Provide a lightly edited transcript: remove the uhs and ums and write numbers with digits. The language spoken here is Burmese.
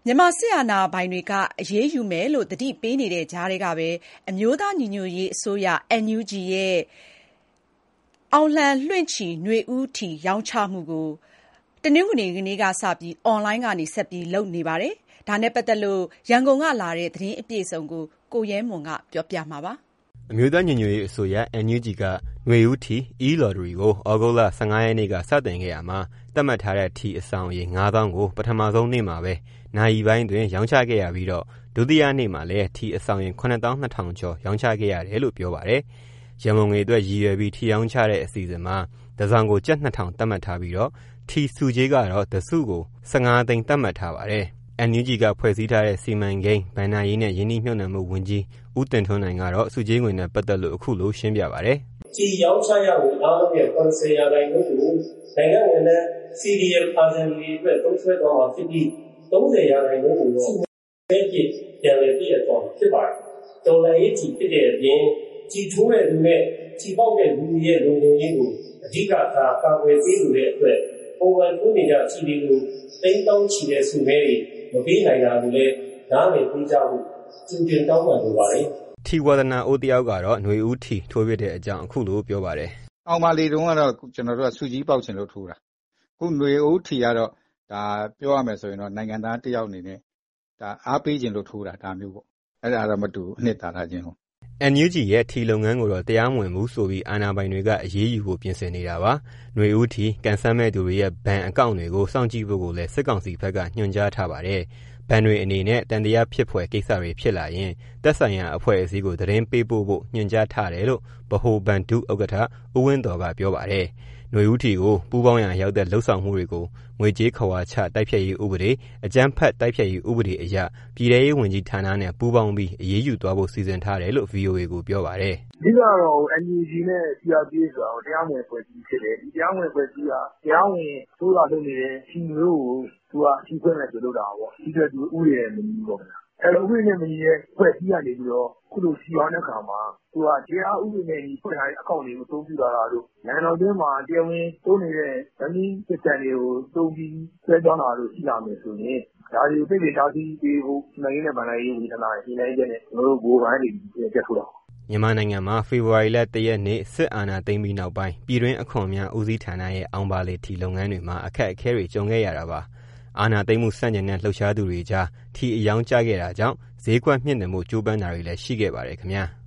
မြန်မာစစ်အာဏာပိုင်တွေကအရေးယူမယ်လို့သတိပေးနေတဲ့ကြားထဲကပဲအမျိုးသားညီညွတ်ရေးအစိုးရ NUG ရဲ့အောင်လံလွှင့်ချီနွေဦးထီရောင်းချမှုကိုတနင်္ဂနွေနေ့ကစပြီးအွန်လိုင်းကနေဆက်ပြီးလုပ်နေပါတယ်။ဒါနဲ့ပတ်သက်လို့ရန်ကုန်ကလာတဲ့သတင်းအပြည့်အစုံကိုကိုရဲမွန်ကပြောပြမှာပါ။အမျိုးသားညီညွတ်ရေးအစိုးရ NUG ကနွေဦးထီ e-lottery ကိုဩဂုတ်လ15ရက်နေ့ကစတင်ခဲ့ရမှာသတ်မှတ်ထားတဲ့ထီအဆောင်ရေ 9000 ကိုပထမဆုံးနေ့မှာပဲနာရီပိုင်းတွင်ရောင်းချခဲ့ရပြီးတော့ဒုတိယနေ့မှာလည်းထီအဆောင်ရေ 9200 ကျော်ရောင်းချခဲ့ရတယ်လို့ပြောပါတယ်။ရန်ကုန်ငွေအတွက်ရည်ရွယ်ပြီးထီရောင်းချတဲ့အစီအစဉ်မှာတစ်စောင်ကိုကျပ် 2000 သတ်မှတ်ထားပြီးတော့ထီစုကြေးကတော့တစ်စုကို15သိန်းသတ်မှတ်ထားပါတယ်။ NUG ကဖွဲ့စည်းထားတဲ့စီမံကိန်းဘဏ္ဍာရေးနဲ့ယင်းနှိမ့်မြှုပ်နှံမှုဝန်ကြီးဦးတင်ထွန်းနိုင်ကတော့စုကြေးငွေနဲ့ပတ်သက်လို့အခုလိုရှင်းပြပါတယ်။ထီရောင်းချရဖို့အားလုံးရဲ့80%ကိုနိုင်ငံဝန်ထမ်း CDM အာဇန်တွေအတွက်သုံးစွဲသွားမှာဖြစ်ပြီး30%ကိုတော့ပဲပြည့်ပြန်လည်ပြည့်သွားမှာဖြစ်ပါတယ်။ဒေါ်လာရေးကြီးဖြစ်တဲ့အပြင်ကြီးထိုးတဲ့လူနဲ့ကြီးပေါက်တဲ့လူရဲ့လုံခြုံရေးကိုအဓိကထားကာကွယ်ပေးလို့တဲ့အတွက်ပုံမှန်ထိုးနေကြကြီးတွေကိုတိမ်းတောင်းချီတဲ့စုမဲတွေမပေးနိုင်တာကိုလည်းနားလည်ပေးကြဖို့ကျူတင်တောင်းပန်လိုပါတယ်။ထီဝါဒနာအိုးတယောက်ကတော့ຫນွေဦးထီထိုးပြတဲ့အကြောင်းအခုလိုပြောပါတယ်။အောင်ပါလီတုန်းကတော့ကျွန်တော်တို့ကစုကြီးပေါက်ချင်လို့ထိုးတာ။ခုຫນွေဦးထီကတော့ဒါပြောရမယ်ဆိုရင်တော့နိုင်ငံသားတယောက်အနေနဲ့ဒါအားပေးခြင်းလို့ထိုးတာဒါမျိုးပေါ့အဲ့ဒါတော့မတူအနှစ်သာရခြင်းဟုတ် NUG ရဲ့ထီလုပ်ငန်းကိုတော့တရားမဝင်ဘူးဆိုပြီးအာဏာပိုင်တွေကအရေးယူဖို့ပြင်ဆင်နေတာပါ။ຫນွေဦးထီကန်ဆယ်မဲ့သူတွေရဲ့ဘဏ်အကောင့်တွေကိုစောင့်ကြည့်ဖို့ကိုလည်းစစ်ကောင်စီဘက်ကညွှန်ကြားထားပါတယ်။ဘဏ်တွေအနေနဲ့တန်တရားဖြစ်ဖွယ်ကိစ္စတွေဖြစ်လာရင်သက်ဆိုင်ရာအဖွဲ့အစည်းကိုသတင်းပေးပို့ဖို့ညွှန်ကြားထားတယ်လို့ဗဟိုဘဏ်ဒုဥက္ကဋ္ဌဦးဝင်းတော်ကပြောပါတယ်။ຫນွေဦးထီကိုပူးပေါင်းရန်ရောက်တဲ့လှုပ်ဆောင်မှုတွေကိုငွေကြေးခဝါချတိုက်ဖျက်ရေးဥပဒေအကြမ်းဖက်တိုက်ဖျက်ရေးဥပဒေအရပြည်ထရေးဝန်ကြီးဌာနနဲ့ပူးပေါင်းပြီးအရေးယူသွားဖို့စီစဉ်ထားတယ်လို့ VOA ကိုပြောပါတယ်။အဓိကတော့ NUG နဲ့ CRPH ဆိုတာတရားဝင်ဖွဲ့စည်းဖြစ်တယ်။ဒီတရားဝင်ဖွဲ့စည်းကတရားဝင်စိုးလာလုပ်နေတဲ့ထီမျိုးကိုသူကထီခွင့်မဲ့ဆိုလုပ်တာပေါ့။ဒီအတွက်သူဥပဒေနဲ့မညီဘူးပေါ့ဗျာ။အဲ့တော့ဥပဒေနဲ့မညီတဲ့ဖွဲ့စည်းကနေပြီးတော့ခုလိုစီအောင်တဲ့ခါမှာသူကတရားဥပဒေနဲ့ညီဖွင့်ထားတဲ့အကောင့်တွေကိုသုံးပြလာတာတို့နိုင်ငံတော်တွင်းမှာတရားဝင်သုံးနေတဲ့ဗန်မီစစ်တမ်းတွေကိုသုံးပြီးဆွဲကြောင်းတာတို့ရှိလာမယ်ဆိုရင်ဒါတွေကိုပြည်တားဆီးပေးဖို့နိုင်ငံနဲ့ဗန်လာရေးဝန်ကြီးဌာနရဲ့ညှိနှိုင်းချက်နဲ့ကျွန်တော်တို့ဘိုးဘိုင်းတွေပြတ်ထုတ်တာမြန်မာနိုင်ငံမှာဖေဖော်ဝါရီလ1ရက်နေ့စစ်အာဏာသိမ်းပြီးနောက်ပိုင်းပြည်တွင်းအခွန်များဦးစီးဌာနရဲ့အောင်ပါလေထီလုပ်ငန်းတွေမှာအခက်အခဲတွေကြုံခဲ့ရတာပါအာဏာသိမ်းမှုစန့်ကျင်တဲ့လှုပ်ရှားသူတွေကြားထီအယောင်ကျခဲ့တာကြောင့်ဈေးကွက်မြင့်တင်မှုကြိုးပမ်းတာတွေလည်းရှိခဲ့ပါတယ်ခင်ဗျာ။